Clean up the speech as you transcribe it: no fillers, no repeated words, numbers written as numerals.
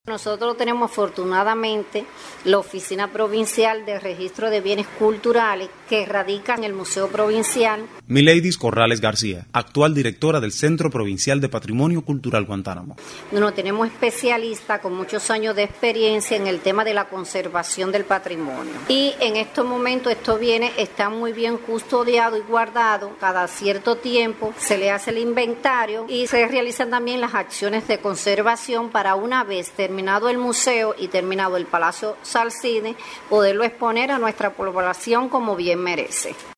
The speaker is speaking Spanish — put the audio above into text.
Nosotros tenemos afortunadamente la Oficina Provincial de Registro de Bienes Culturales que radica en el Museo Provincial. Mileidis Corrales García, actual directora del Centro Provincial de Patrimonio Cultural Guantánamo. Tenemos especialistas con muchos años de experiencia en el tema de la conservación del patrimonio. Y en estos momentos estos bienes están muy bien custodiados y guardados. Cada cierto tiempo se le hace el inventario y se realizan también las acciones de conservación para una vez terminado el museo y terminado el Palacio Salcide, poderlo exponer a nuestra población como bien merece.